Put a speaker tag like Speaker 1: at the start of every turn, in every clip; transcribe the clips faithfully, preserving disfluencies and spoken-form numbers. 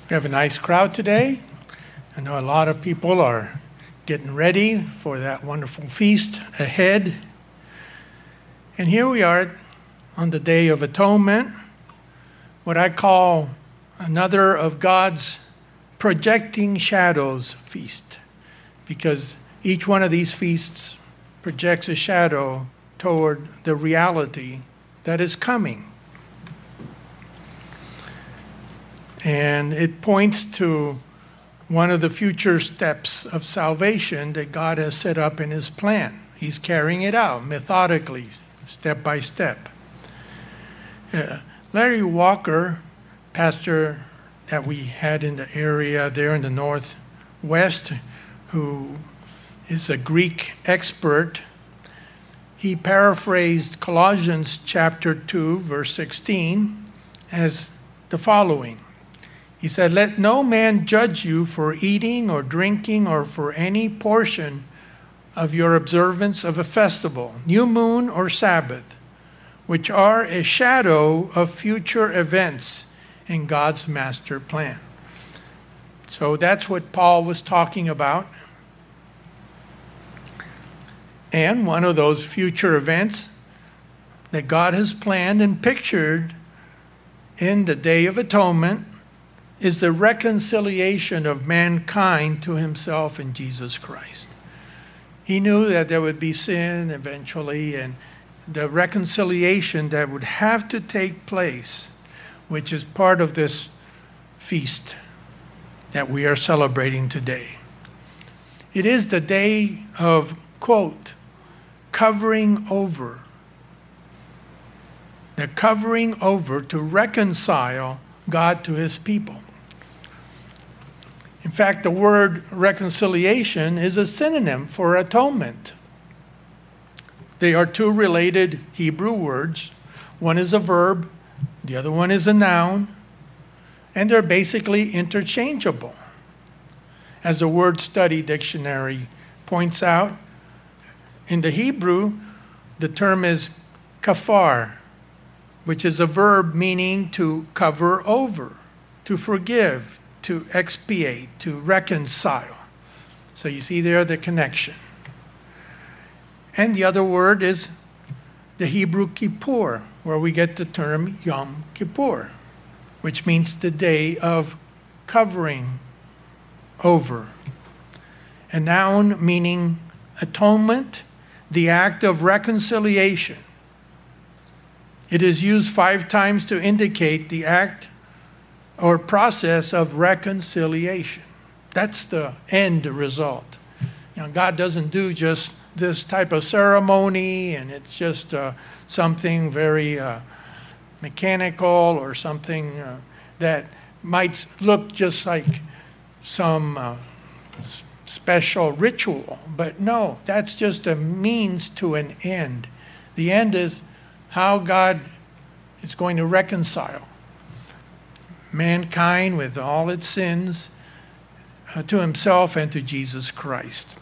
Speaker 1: We have a nice crowd today. I know a lot of people are getting ready for that wonderful feast ahead. And here we are on the Day of Atonement, what I call another of God's projecting shadows feast, because each one of these feasts projects a shadow toward the reality that is coming. And it points to one of the future steps of salvation that God has set up in his plan. He's carrying it out methodically, step by step. Uh, Larry Walker, pastor that we had in the area there in the Northwest, who is a Greek expert, he paraphrased Colossians chapter two, verse sixteen, as the following. He said, "Let no man judge you for eating or drinking or for any portion of your observance of a festival, new moon or Sabbath, which are a shadow of future events in God's master plan." So that's what Paul was talking about. And one of those future events that God has planned and pictured in the Day of Atonement is the reconciliation of mankind to himself in Jesus Christ. He knew that there would be sin eventually, and the reconciliation that would have to take place, which is part of this feast that we are celebrating today. It is the day of, quote, covering over. The covering over to reconcile God to his people. In fact, the word reconciliation is a synonym for atonement. They are two related Hebrew words. One is a verb, the other one is a noun, and they're basically interchangeable. As the Word Study Dictionary points out, in the Hebrew, the term is kafar, which is a verb meaning to cover over, to forgive, to expiate, to reconcile. So you see there the connection. And the other word is the Hebrew kippur, where we get the term Yom Kippur, which means the day of covering over. A noun meaning atonement, the act of reconciliation. It is used five times to indicate the act or process of reconciliation. That's the end result. You know, God doesn't do just this type of ceremony and it's just uh, something very uh, mechanical or something uh, that might look just like some uh, special ritual. But no, that's just a means to an end. The end is how God is going to reconcile mankind with all its sins uh, to himself and to Jesus Christ.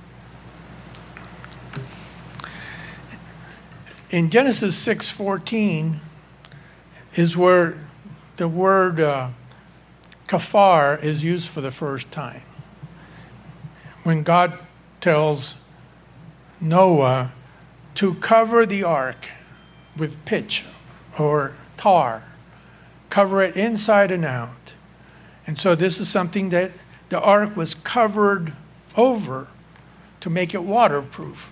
Speaker 1: In Genesis six fourteen is where the word uh, kafar is used for the first time. When God tells Noah to cover the ark with pitch or tar, cover it inside and out. And so this is something that the ark was covered over to make it waterproof.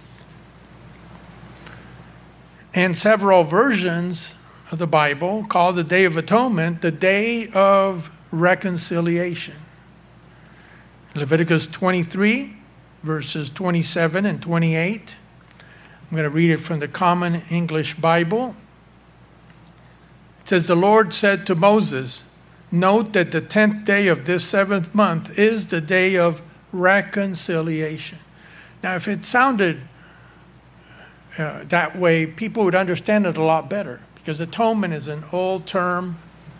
Speaker 1: And several versions of the Bible call the Day of Atonement the Day of Reconciliation. Leviticus twenty-three, verses twenty-seven and twenty-eight. I'm going to read it from the Common English Bible. It says, "The Lord said to Moses, note that the tenth day of this seventh month is the day of reconciliation." Now, if it sounded uh, that way, people would understand it a lot better, because atonement is an old term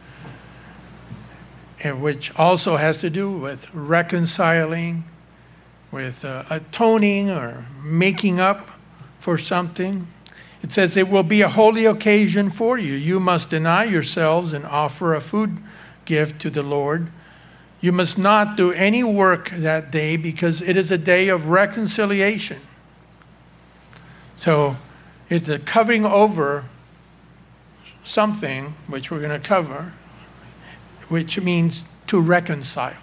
Speaker 1: which also has to do with reconciling, with uh, atoning or making up for something. It says, "It will be a holy occasion for you. You must deny yourselves and offer a food gift to the Lord. You must not do any work that day because it is a day of reconciliation. So it's a covering over something, which we're going to cover, which means to reconcile.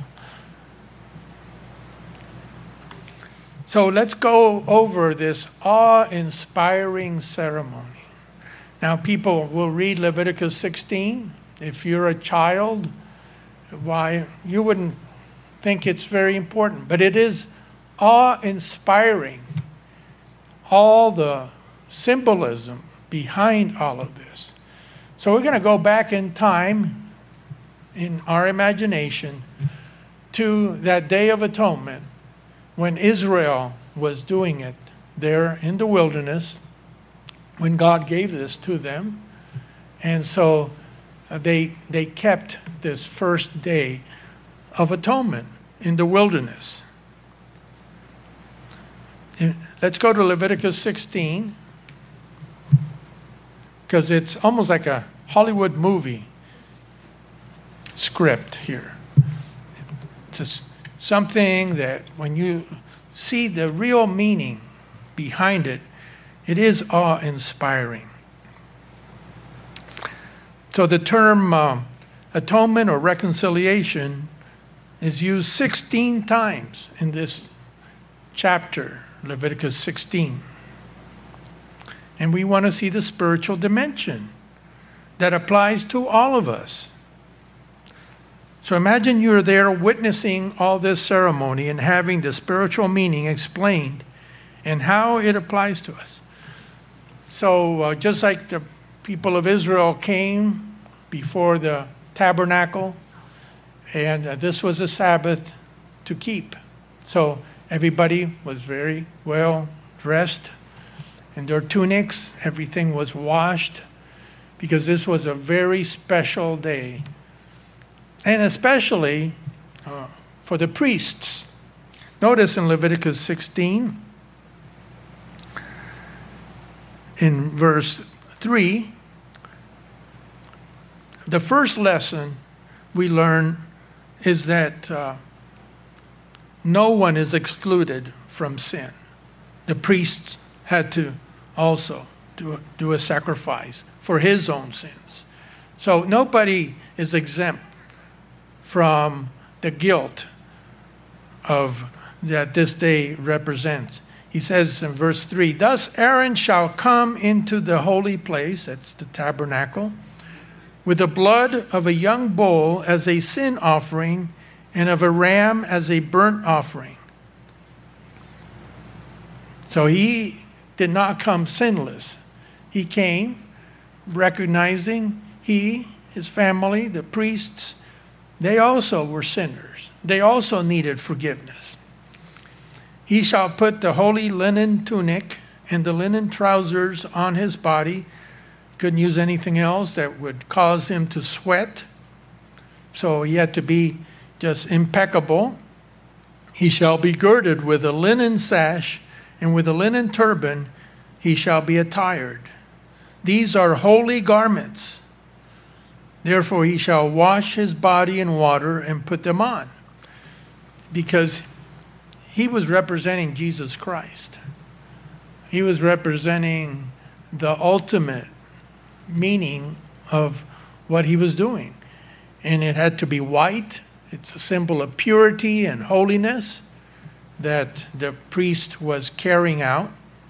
Speaker 1: So let's go over this awe-inspiring ceremony. Now, people will read Leviticus sixteen. If you're a child, why, you wouldn't think it's very important. But it is awe-inspiring. All the symbolism behind all of this. So we're going to go back in time, in our imagination, to that Day of Atonement, when Israel was doing it there in the wilderness, when God gave this to them. And so uh, they they kept this first day of atonement in the wilderness. And let's go to Leviticus sixteen, because it's almost like a Hollywood movie script here. It's just something that when you see the real meaning behind it, it is awe-inspiring. So the term uh, atonement or reconciliation is used sixteen times in this chapter, Leviticus sixteen. And we want to see the spiritual dimension that applies to all of us. So imagine you're there witnessing all this ceremony and having the spiritual meaning explained and how it applies to us. So uh, just like the people of Israel came before the tabernacle, and uh, this was a Sabbath to keep. So everybody was very well dressed in their tunics. Everything was washed because this was a very special day. And especially uh, for the priests. Notice in Leviticus sixteen, in verse three, the first lesson we learn is that uh, no one is excluded from sin. The priests had to also do, do a sacrifice for his own sins. So nobody is exempt from the guilt of that this day represents. He says in verse three, "Thus Aaron shall come into the holy place," that's the tabernacle, "with the blood of a young bull as a sin offering and of a ram as a burnt offering." So he did not come sinless. He came recognizing he, his family, the priests, they also were sinners. They also needed forgiveness. "He shall put the holy linen tunic and the linen trousers on his body." Couldn't use anything else that would cause him to sweat. So he had to be just impeccable. "He shall be girded with a linen sash, and with a linen turban he shall be attired. These are holy garments. Therefore he shall wash his body in water and put them on." Because he was representing Jesus Christ. He was representing the ultimate meaning of what he was doing. And it had to be white. It's a symbol of purity and holiness that the priest was carrying out.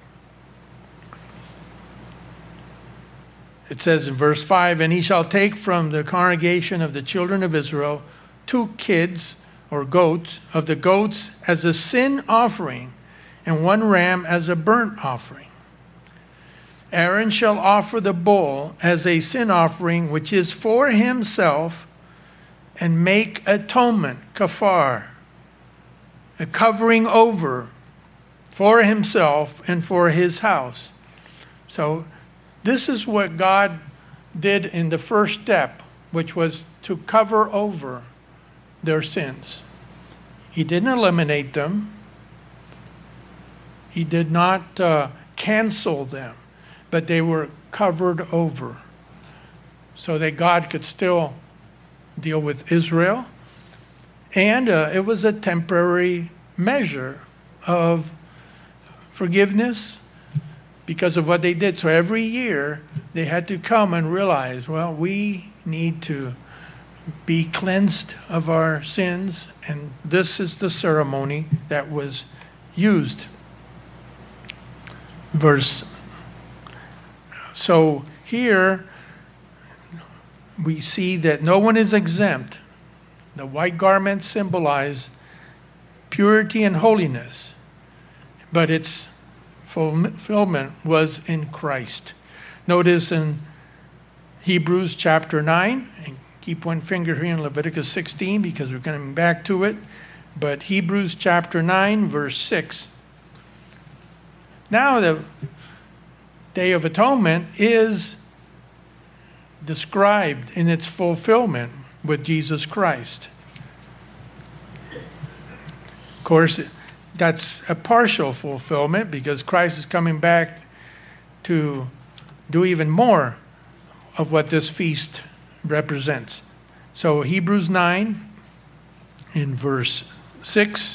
Speaker 1: It says in verse five, "And he shall take from the congregation of the children of Israel two kids or goats of the goats as a sin offering, and one ram as a burnt offering. Aaron shall offer the bull as a sin offering, which is for himself, and make atonement, kafar, a covering over for himself and for his house." So this is what God did in the first step, which was to cover over their sins. He didn't eliminate them. He did not uh, cancel them, but they were covered over so that God could still deal with Israel. And uh, it was a temporary measure of forgiveness because of what they did. So every year they had to come and realize, well, we need to be cleansed of our sins, and this is the ceremony that was used. Verse. So here we see that no one is exempt. The white garments symbolize purity and holiness, but its fulfillment was in Christ. Notice in Hebrews chapter nine, and keep one finger here in Leviticus sixteen because we're coming back to it, but Hebrews chapter nine, verse six. Now the Day of Atonement is described in its fulfillment with Jesus Christ. Of course, that's a partial fulfillment because Christ is coming back to do even more of what this feast represents. So Hebrews nine in verse six.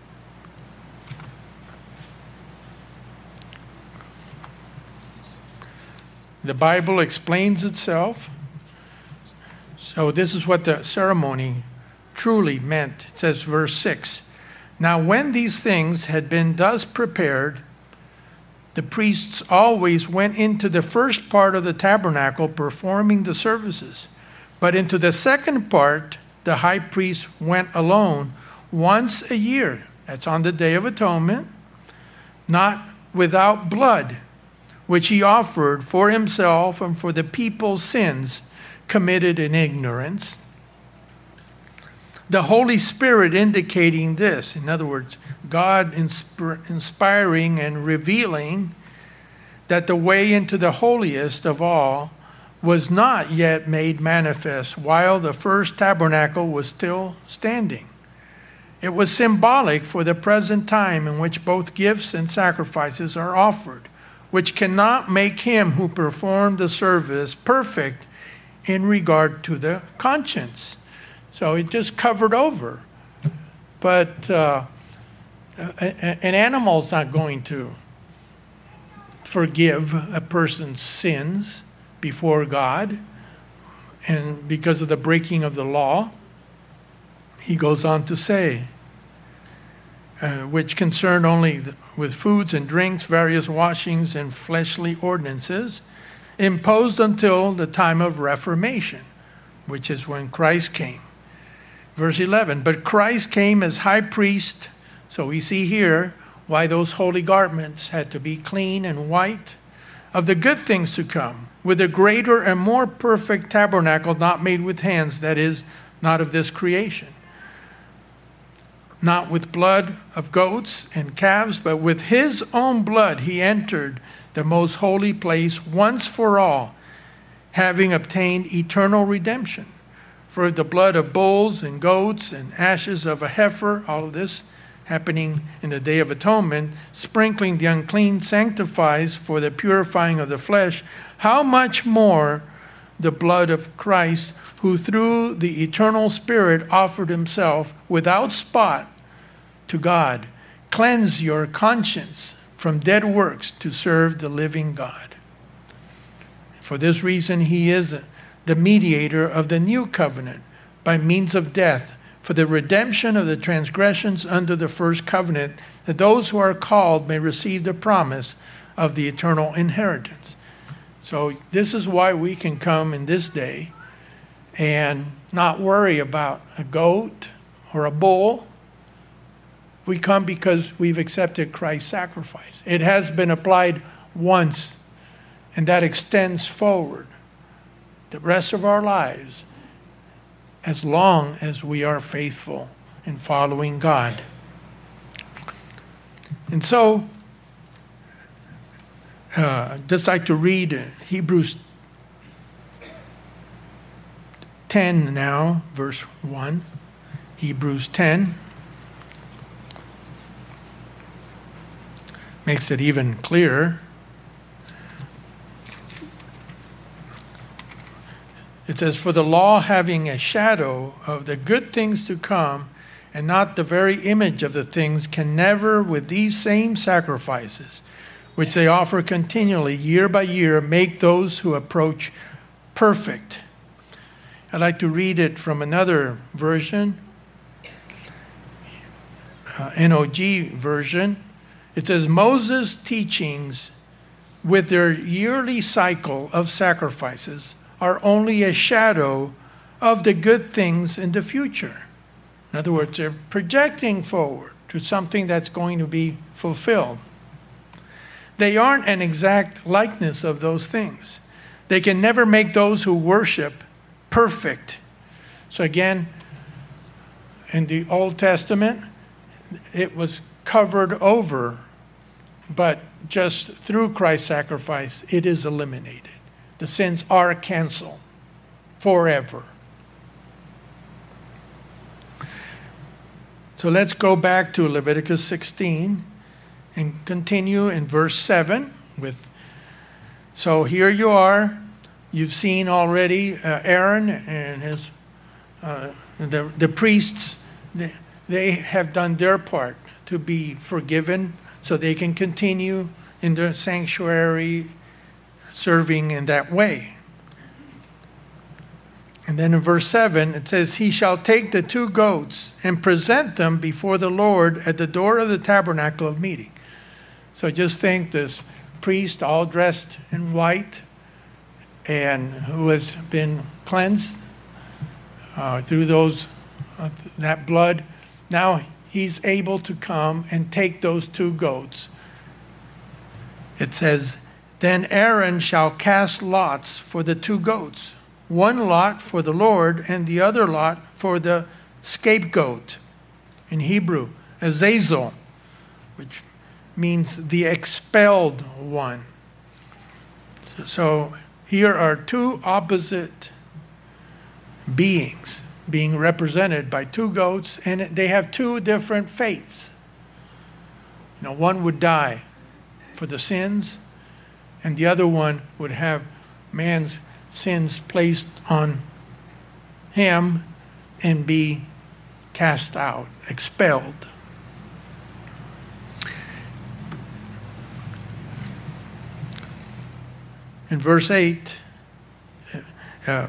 Speaker 1: The Bible explains itself. So this is what the ceremony truly meant. It says, verse six, now when these things had been thus prepared, the priests always went into the first part of the tabernacle performing the services. But into the second part, the high priest went alone once a year. That's on the Day of Atonement, not without blood, which he offered for himself and for the people's sins committed in ignorance. The Holy Spirit indicating this, in other words, God insp- inspiring and revealing that the way into the holiest of all was not yet made manifest while the first tabernacle was still standing. It was symbolic for the present time in which both gifts and sacrifices are offered, which cannot make him who performed the service perfect in regard to the conscience. So it just covered over. But uh, an animal's not going to forgive a person's sins before God, and because of the breaking of the law, he goes on to say, uh, which concerned only the, with foods and drinks, various washings and fleshly ordinances, imposed until the time of Reformation, which is when Christ came. Verse eleven, but Christ came as high priest. So we see here why those holy garments had to be clean and white, of the good things to come, with a greater and more perfect tabernacle not made with hands, that is, not of this creation. Not with blood of goats and calves, but with his own blood he entered the most holy place once for all, having obtained eternal redemption. For the blood of bulls and goats and ashes of a heifer, all of this happening in the Day of Atonement, sprinkling the unclean sanctifies for the purifying of the flesh, how much more the blood of Christ, who through the eternal Spirit offered himself without spot to God, cleanse your conscience from dead works to serve the living God. For this reason, he is the mediator of the new covenant by means of death, for the redemption of the transgressions under the first covenant, that those who are called may receive the promise of the eternal inheritance. So this is why we can come in this day and not worry about a goat or a bull. We come because we've accepted Christ's sacrifice. It has been applied once, and that extends forward the rest of our lives, as long as we are faithful in following God. And so, uh, I'd just like to read Hebrews ten now, verse one. Hebrews ten. Makes it even clearer. It says, for the law having a shadow of the good things to come, and not the very image of the things, can never, with these same sacrifices, which they offer continually, year by year, make those who approach perfect. I'd like to read it from another version, uh, N O G version. It says, Moses' teachings with their yearly cycle of sacrifices are only a shadow of the good things in the future. In other words, they're projecting forward to something that's going to be fulfilled. They aren't an exact likeness of those things. They can never make those who worship perfect. So again, in the Old Testament, it was covered over, but just through Christ's sacrifice, it is eliminated. The sins are canceled forever. So let's go back to Leviticus sixteen and continue in verse seven with, so here you are. You've seen already uh, Aaron and his, uh, the, the priests, they, they have done their part to be forgiven so they can continue in the sanctuary serving in that way. And then in verse seven, it says, he shall take the two goats and present them before the Lord at the door of the tabernacle of meeting. So just think this priest all dressed in white and who has been cleansed uh, through those uh, that blood. Now he's able to come and take those two goats. It says, then Aaron shall cast lots for the two goats, one lot for the Lord and the other lot for the scapegoat. In Hebrew, Azazel, which means the expelled one. So, so here are two opposite beings being represented by two goats, and they have two different fates. You know, one would die for the sins, and the other one would have man's sins placed on him and be cast out, expelled. In verse eight, uh,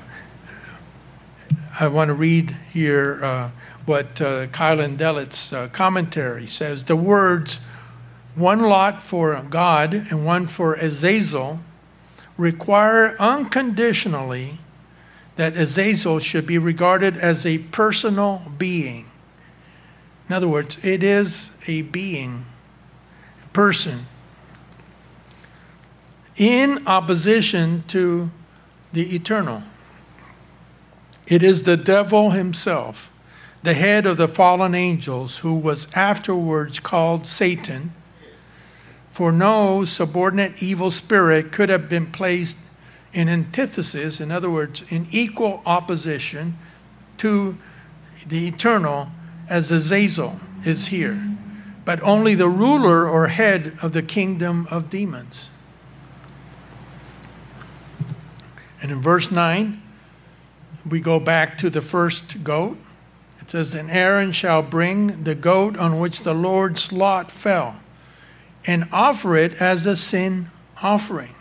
Speaker 1: I want to read here uh, what uh, Kylan Dellett's uh, commentary says. The words, one lot for God and one for Azazel, require unconditionally that Azazel should be regarded as a personal being. In other words, it is a being, person, in opposition to the eternal. It is the devil himself, the head of the fallen angels, who was afterwards called Satan. For no subordinate evil spirit could have been placed in antithesis, in other words, in equal opposition to the eternal as Azazel is here, but only the ruler or head of the kingdom of demons. And in verse nine, we go back to the first goat. It says, and Aaron shall bring the goat on which the Lord's lot fell, and offer it as a sin offering.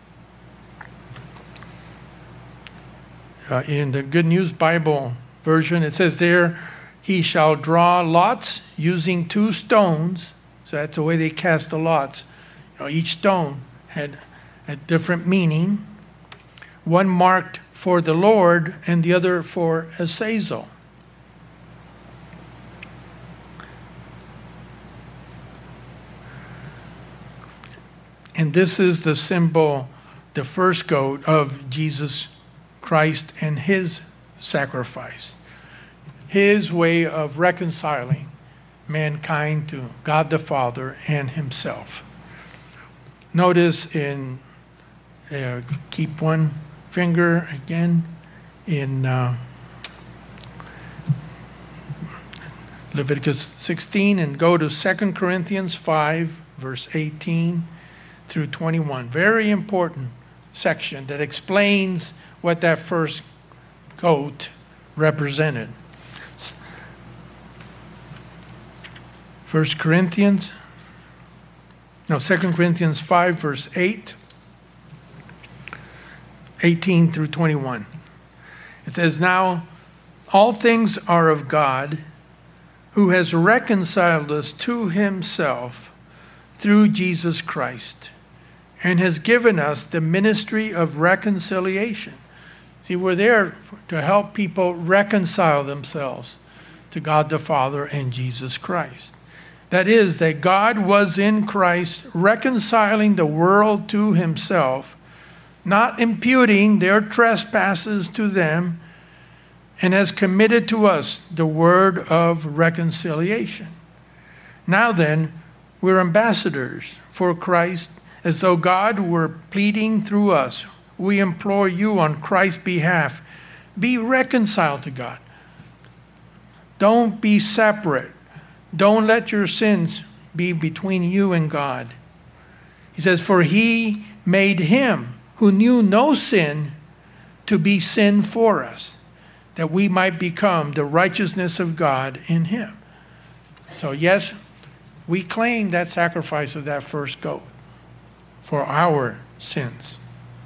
Speaker 1: Uh, in the Good News Bible version, it says there, he shall draw lots using two stones. So that's the way they cast the lots. You know, each stone had a different meaning. One marked for the Lord and the other for Azazel. And this is the symbol, the first goat of Jesus Christ and his sacrifice. His way of reconciling mankind to God the Father and himself. Notice in, uh, keep one finger again in uh, Leviticus sixteen, and go to Second Corinthians five, verse eighteen through twenty-one. Very important section that explains what that first goat represented. First Corinthians, no, Second Corinthians five, verse eight, eighteen through twenty-one. It says, "Now all things are of God, who has reconciled us to himself through Jesus Christ, and has given us the ministry of reconciliation." See, we're there to help people reconcile themselves to God the Father and Jesus Christ. That is, that God was in Christ reconciling the world to himself, not imputing their trespasses to them, and has committed to us the word of reconciliation. Now then, we're ambassadors for Christ, as though God were pleading through us. We implore you on Christ's behalf, be reconciled to God. Don't be separate. Don't let your sins be between you and God. He says, for he made him who knew no sin to be sin for us, that we might become the righteousness of God in him. So yes, we claim that sacrifice of that first goat for our sins.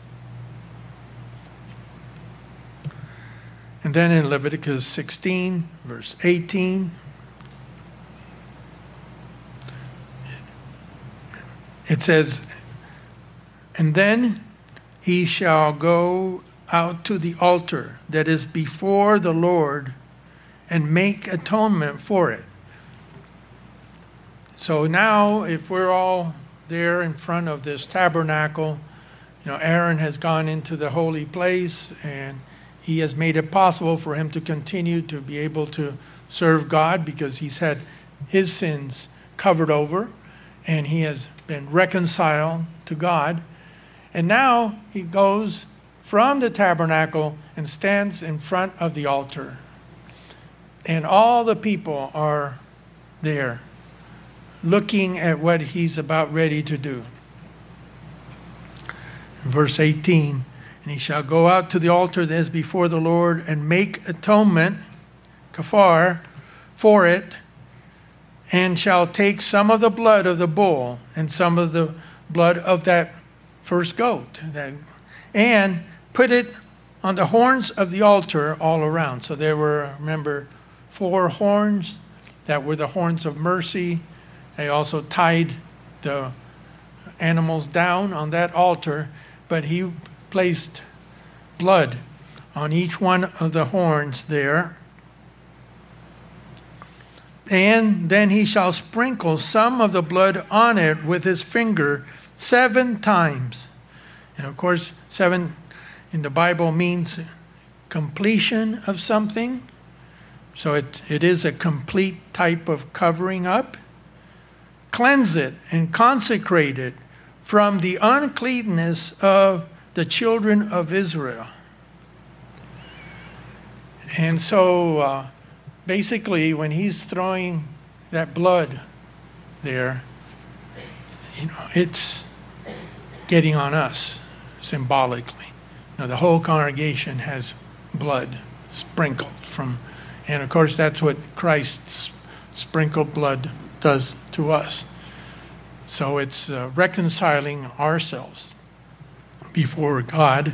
Speaker 1: And then in Leviticus sixteen, verse eighteen, it says, "And then he shall go out to the altar that is before the Lord and make atonement for it." So now, if we're all there in front of this tabernacle, you know, Aaron has gone into the holy place, and he has made it possible for him to continue to be able to serve God because he's had his sins covered over, and he has been reconciled to God. And now he goes from the tabernacle and stands in front of the altar. And all the people are there looking at what he's about ready to do. Verse eighteen, "And he shall go out to the altar that is before the Lord and make atonement, kafar, for it, and shall take some of the blood of the bull and some of the blood of that first goat, that, and put it on the horns of the altar all around." So there were, remember, four horns that were the horns of mercy. They also tied the animals down on that altar, but he placed blood on each one of the horns there. "And then he shall sprinkle some of the blood on it with his finger seven times." And of course, seven in the Bible means completion of something. So it, it is a complete type of covering up. "Cleanse it and consecrate it from the uncleanness of the children of Israel." And so uh, basically when he's throwing that blood there, you know, it's getting on us symbolically. You know, the whole congregation has blood sprinkled from, and of course that's what Christ's sprinkled blood does to us. So it's uh, reconciling ourselves before God.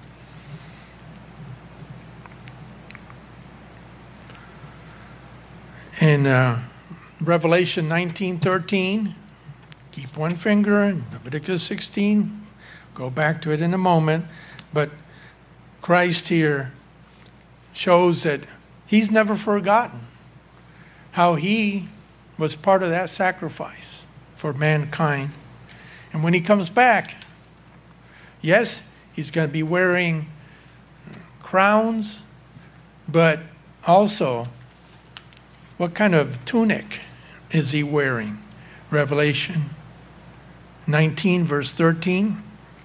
Speaker 1: In uh, Revelation nineteen thirteen, keep one finger in Leviticus sixteen, go back to it in a moment, but Christ here shows that he's never forgotten how he was part of that sacrifice for mankind. And when he comes back, yes, he's going to be wearing crowns, but also, what kind of tunic is he wearing? Revelation nineteen, verse thirteen.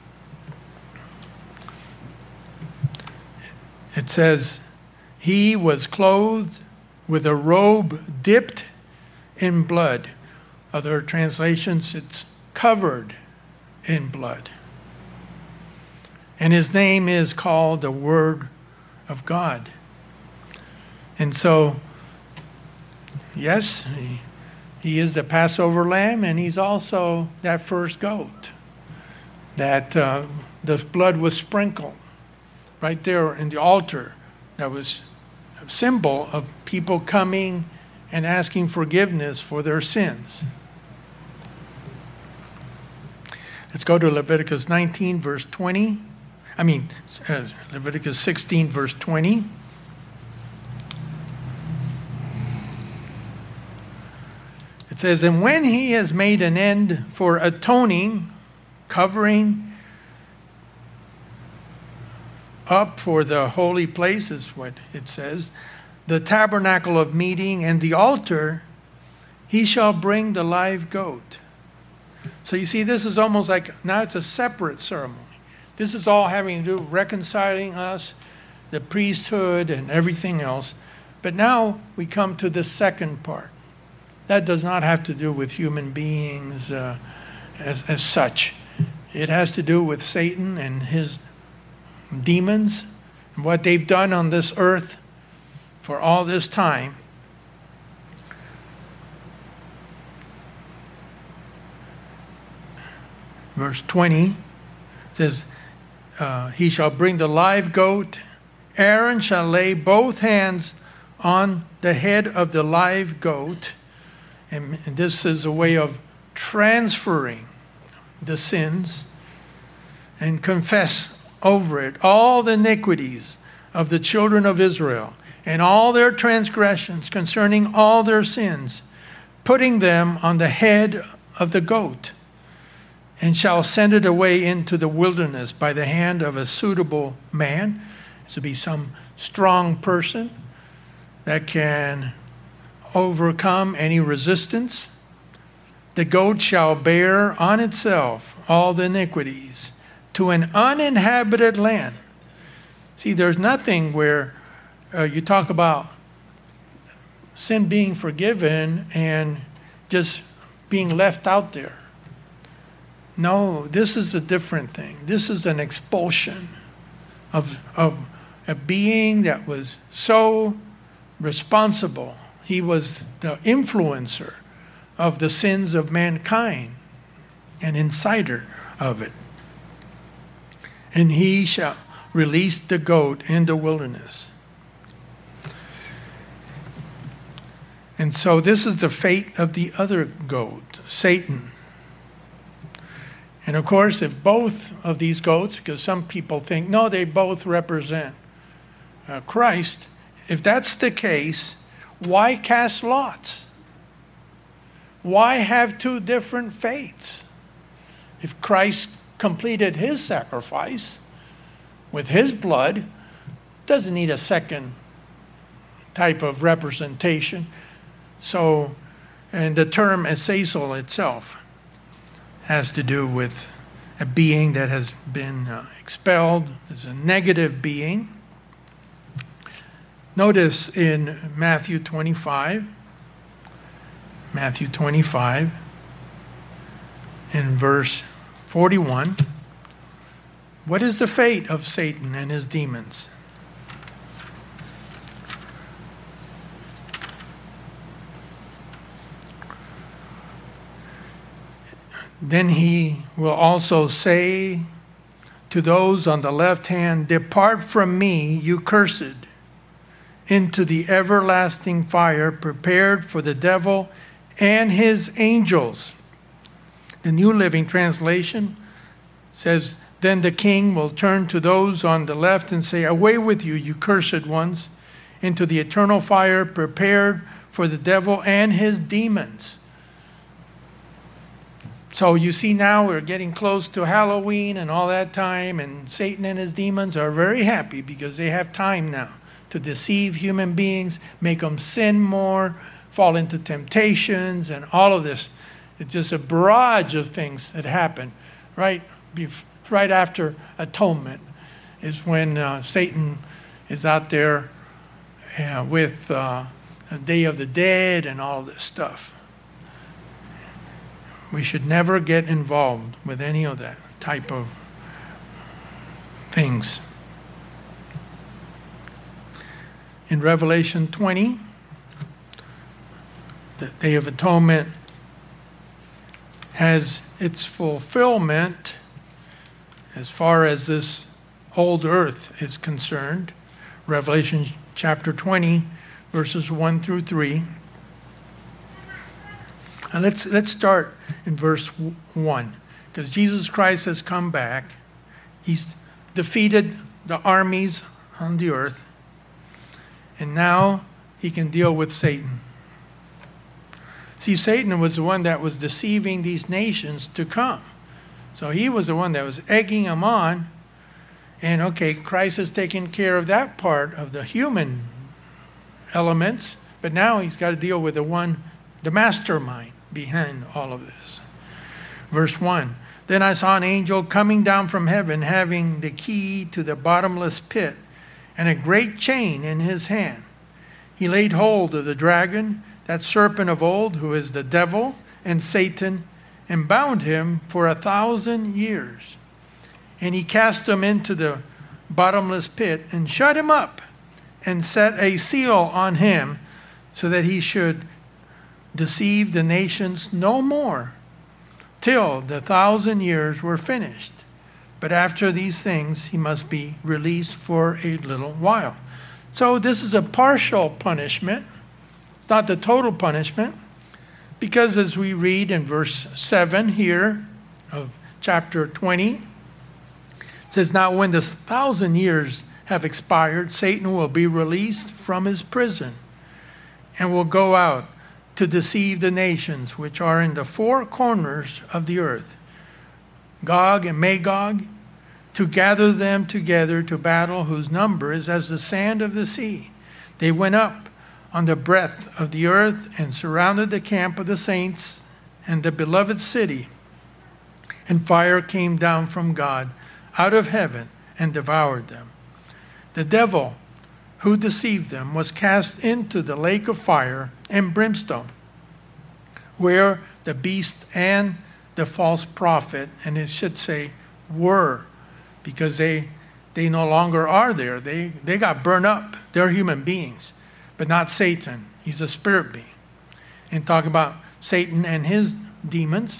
Speaker 1: It says, "He was clothed with a robe dipped in blood." Other translations, it's covered in blood. "And his name is called the Word of God. And so, yes, he, he is the Passover lamb, and he's also that first goat that uh, the blood was sprinkled right there in the altar. That was a symbol of people coming and asking forgiveness for their sins. Let's go to Leviticus nineteen, verse twenty. I mean, uh, Leviticus sixteen, verse twenty. It says, and when he has made an end for atoning, covering up for the holy place, is what it says, the tabernacle of meeting and the altar, he shall bring the live goat. So you see, this is almost like, now it's a separate ceremony. This is all having to do with reconciling us, the priesthood and everything else. But now we come to the second part. That does not have to do with human beings uh, as, as such. It has to do with Satan and his demons and what they've done on this earth for all this time. Verse twenty says, uh, he shall bring the live goat. Aaron shall lay both hands on the head of the live goat. And this is a way of transferring the sins and confess over it all the iniquities of the children of Israel and all their transgressions concerning all their sins, putting them on the head of the goat, and shall send it away into the wilderness by the hand of a suitable man. This will be some strong person that can overcome any resistance. The goat shall bear on itself all the iniquities to an uninhabited land. See, there's nothing where uh, you talk about sin being forgiven and just being left out there. No, this is a different thing. This is an expulsion of, of a being that was so responsible. He was the influencer of the sins of mankind, an inciter of it. And he shall release the goat in the wilderness. And so this is the fate of the other goat, Satan. And of course, if both of these goats, because some people think, no, they both represent uh, Christ. If that's the case, why cast lots? Why have two different fates? If Christ completed his sacrifice with his blood, doesn't need a second type of representation. So, and the term Azazel itself has to do with a being that has been uh, expelled as a negative being. Notice in Matthew twenty-five, Matthew twenty-five, in verse forty-one, what is the fate of Satan and his demons? Then he will also say to those on the left hand, depart from me, you cursed, into the everlasting fire prepared for the devil and his angels. The New Living Translation says, then the king will turn to those on the left and say, away with you, you cursed ones, into the eternal fire prepared for the devil and his demons. So you see now we're getting close to Halloween and all that time, and Satan and his demons are very happy because they have time now to deceive human beings, make them sin more, fall into temptations, and all of this. It's just a barrage of things that happen right, right after atonement is when uh, Satan is out there uh, with uh, a Day of the Dead and all this stuff. We should never get involved with any of that type of things. in Revelation twenty, the Day of Atonement has its fulfillment as far as this old earth is concerned. Revelation chapter twenty, verses one through three. And let's let's start in verse one, because Jesus Christ has come back. He's defeated the armies on the earth, and now he can deal with Satan. See, Satan was the one that was deceiving these nations to come. So he was the one that was egging them on. And okay, Christ has taken care of that part of the human elements, but now he's got to deal with the one, the mastermind behind all of this. Verse one, then I saw an angel coming down from heaven, having the key to the bottomless pit and a great chain in his hand. He laid hold of the dragon, that serpent of old, who is the devil and Satan, and bound him for a thousand years. And he cast him into the bottomless pit and shut him up and set a seal on him, so that he should deceive the nations no more till the thousand years were finished. But after these things he must be released for a little while. So this is a partial punishment. It's not the total punishment, because as we read in verse seven here of chapter twenty, it says, now when the thousand years have expired, Satan will be released from his prison and will go out to deceive the nations which are in the four corners of the earth, Gog and Magog, to gather them together to battle, whose number is as the sand of the sea. They went up on the breadth of the earth and surrounded the camp of the saints and the beloved city. And fire came down from God out of heaven and devoured them. The devil who deceived them was cast into the lake of fire and brimstone, where the beast and the false prophet, and it should say were, because they they no longer are there. They they got burned up. They're human beings, but not Satan. He's a spirit being. And talk about Satan and his demons,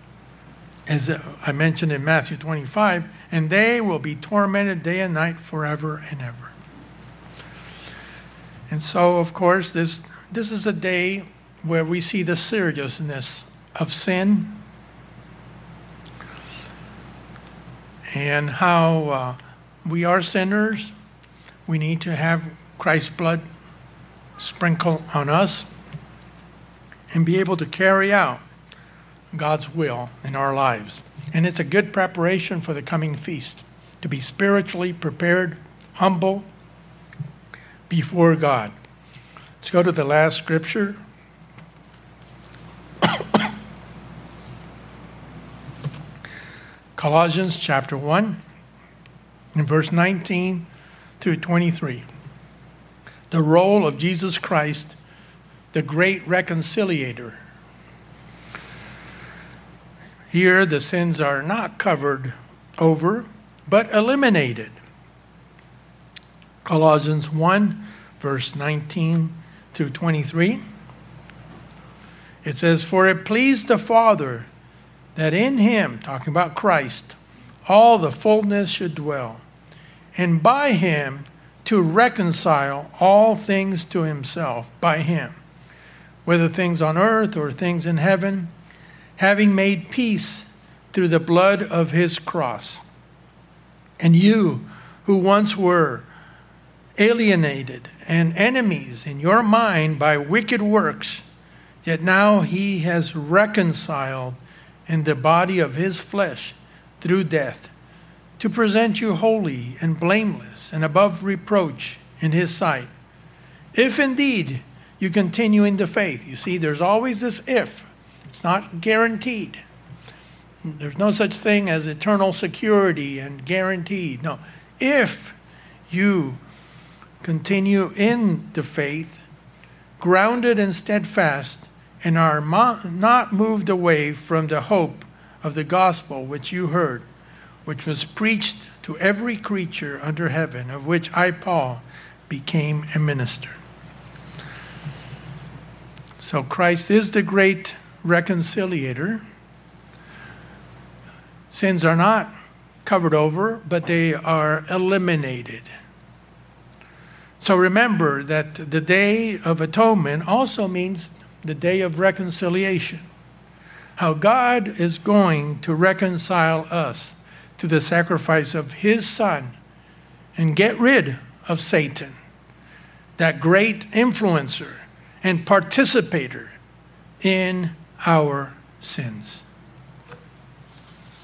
Speaker 1: as I mentioned in Matthew twenty-five, and they will be tormented day and night forever and ever. And so, of course, this this is a day where we see the seriousness of sin and how uh, we are sinners. We need to have Christ's blood sprinkled on us and be able to carry out God's will in our lives. And it's a good preparation for the coming feast, to be spiritually prepared, humble before God. Let's go to the last scripture. Colossians chapter one, in verse nineteen through twenty-three. The role of Jesus Christ, the great reconciliator. Here the sins are not covered over, but eliminated. Colossians one, verse nineteen through twenty-three. It says, for it pleased the Father that in him, talking about Christ, all the fullness should dwell, and by him to reconcile all things to himself, by him, whether things on earth or things in heaven, having made peace through the blood of his cross. And you, who once were alienated and enemies in your mind by wicked works, yet now he has reconciled in the body of his flesh through death, to present you holy and blameless and above reproach in his sight. If indeed you continue in the faith. You see, there's always this if. It's not guaranteed. There's no such thing as eternal security and guaranteed. No. If you continue in the faith, grounded and steadfast, and are mo- not moved away from the hope of the gospel which you heard, which was preached to every creature under heaven, of which I, Paul, became a minister. So Christ is the great reconciliator. Sins are not covered over, but they are eliminated. So remember that the Day of Atonement also means the day of reconciliation. How God is going to reconcile us to the sacrifice of his Son and get rid of Satan, that great influencer and participator in our sins.